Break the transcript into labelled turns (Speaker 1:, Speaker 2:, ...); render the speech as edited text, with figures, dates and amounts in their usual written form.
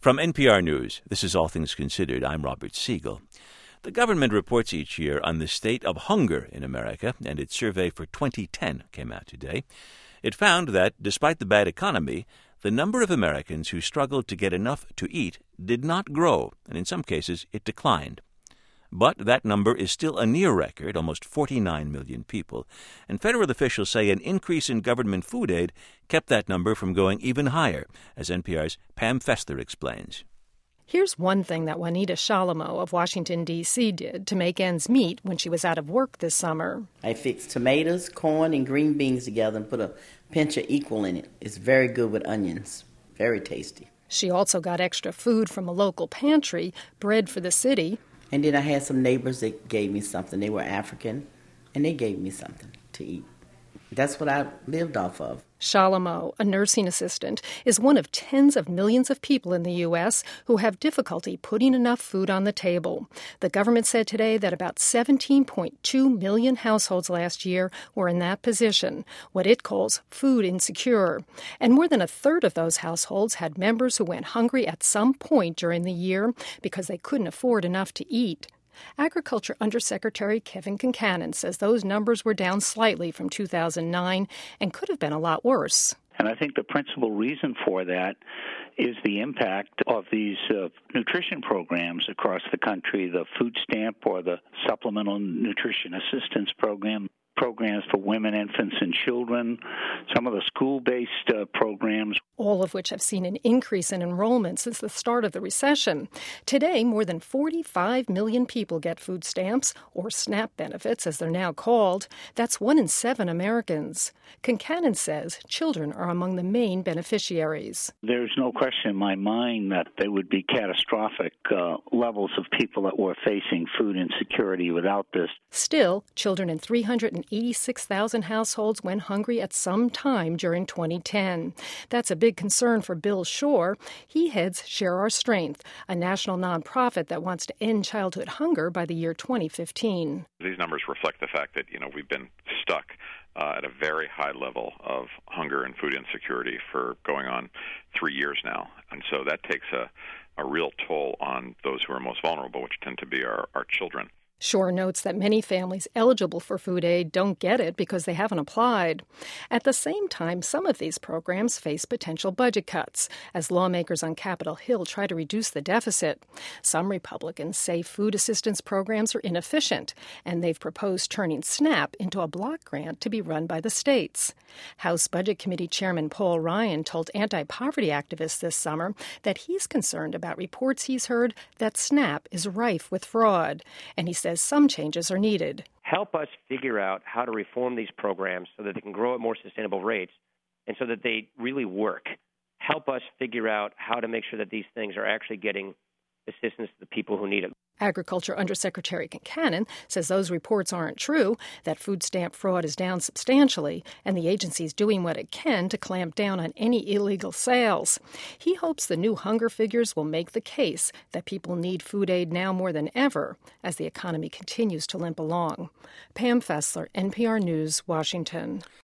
Speaker 1: From NPR News, this is All Things Considered. I'm Robert Siegel. The government reports each year on the state of hunger in America, and its survey for 2010 came out today. It found that, despite the bad economy, the number of Americans who struggled to get enough to eat did not grow, and in some cases it declined. But that number is still a near record, almost 49 million people, and federal officials say an increase in government food aid kept that number from going even higher, as NPR's Pam Fessler explains.
Speaker 2: Here's one thing that Juanita Shalamo of Washington, D.C. did to make ends meet when she was out of work this summer.
Speaker 3: I fixed tomatoes, corn, and green beans together and put a pinch of equal in it. It's very good with onions. Very tasty.
Speaker 2: She also got extra food from a local pantry, bread for the city.
Speaker 3: And then I had some neighbors that gave me something. They were African, and they gave me something to eat. That's what I lived off of.
Speaker 2: Shalamo, a nursing assistant, is one of tens of millions of people in the U.S. who have difficulty putting enough food on the table. The government said today that about 17.2 million households last year were in that position, what it calls food insecure. And more than a third of those households had members who went hungry at some point during the year because they couldn't afford enough to eat. Agriculture Undersecretary Kevin Concannon says those numbers were down slightly from 2009 and could have been a lot worse.
Speaker 4: And I think the principal reason for that is the impact of these nutrition programs across the country, the food stamp or the supplemental nutrition assistance programs for women, infants, and children, some of the school-based programs.
Speaker 2: All of which have seen an increase in enrollment since the start of the recession. Today, more than 45 million people get food stamps, or SNAP benefits as they're now called. That's 1 in 7 Americans. Concannon says children are among the main beneficiaries.
Speaker 4: There's no question in my mind that there would be catastrophic levels of people that were facing food insecurity without this.
Speaker 2: Still, children in 386,000 households went hungry at some time during 2010. That's a big concern for Bill Shore. He heads Share Our Strength, a national nonprofit that wants to end childhood hunger by the year 2015.
Speaker 5: These numbers reflect the fact that, we've been stuck at a very high level of hunger and food insecurity for going on 3 years now. And so that takes a real toll on those who are most vulnerable, which tend to be our children.
Speaker 2: Shore notes that many families eligible for food aid don't get it because they haven't applied. At the same time, some of these programs face potential budget cuts as lawmakers on Capitol Hill try to reduce the deficit. Some Republicans say food assistance programs are inefficient, and they've proposed turning SNAP into a block grant to be run by the states. House Budget Committee Chairman Paul Ryan told anti-poverty activists this summer that he's concerned about reports he's heard that SNAP is rife with fraud, and he says some changes are needed.
Speaker 6: Help us figure out how to reform these programs so that they can grow at more sustainable rates and so that they really work. Help us figure out how to make sure that these things are actually getting assistance to the people who need it.
Speaker 2: Agriculture Undersecretary Concannon says those reports aren't true, that food stamp fraud is down substantially, and the agency's doing what it can to clamp down on any illegal sales. He hopes the new hunger figures will make the case that people need food aid now more than ever as the economy continues to limp along. Pam Fessler, NPR News, Washington.